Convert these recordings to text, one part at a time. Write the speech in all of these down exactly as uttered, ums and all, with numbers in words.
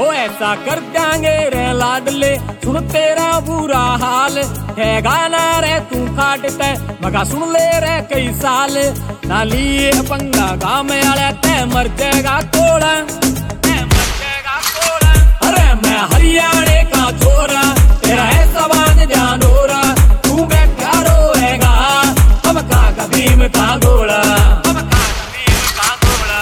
ऐसा कर देंगे रे लाडले, सुन तेरा बुरा हाल है गाना रे तू खाटते मगा सुन ले रे कई साल ना लिए पंगा गाँव में आले ते मर जाएगा तोड़ा, ते मर जाएगा तोड़ा। अरे मैं हरियाणे का छोरा तेरा है सवान जान हो रहा, तू बैठा रोएगा हम का कदीम का घोड़ा, हम का कदीम का घोड़ा।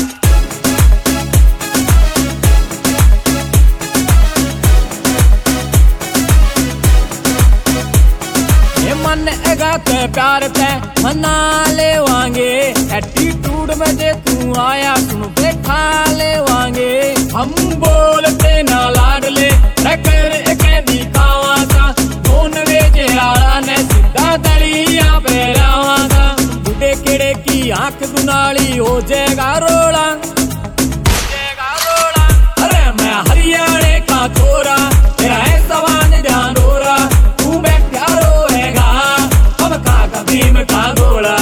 ये मन एगा ते प्यार ते मना ले वांगे, एटीट्यूड में जे तू आया सुन बैठा ले वांगे। हम बोलते ना लाडले रकर कहदी खावा सा, नॉन वेज आला ने सीधा दलिया पे लावा सा। बुढ़े केड़े की आंख दुनाली हो जाएगा रोड़ा, हो जाएगा रोड़ा। अरे मैं हरियाणे का छोरा तेरा है सवान ध्यान हो रहा, तू बैठा रोएगा हम का कदीम का घोड़ा।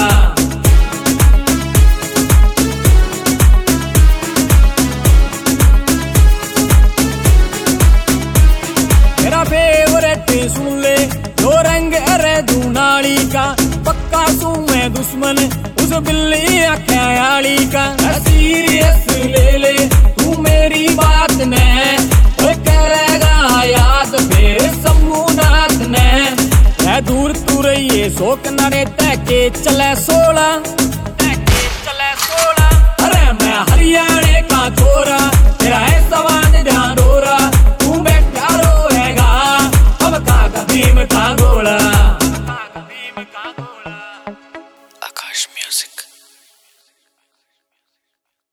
मेरा फेवरेट सुन ले दो रंग अरे दूनाली का, पक्का तू मैं दुश्मन उस बिल्ली अख्याली का। सीरियस ले ले तू मेरी बात ने, करेगा याद फिर समूनाथ ने। है दूर तू रहिए शोक नरे तय के चले सोला, तय के चले सोला। अरे मैं हरियाणे का छोरा तेरा है सवान ध्यान हो रहा,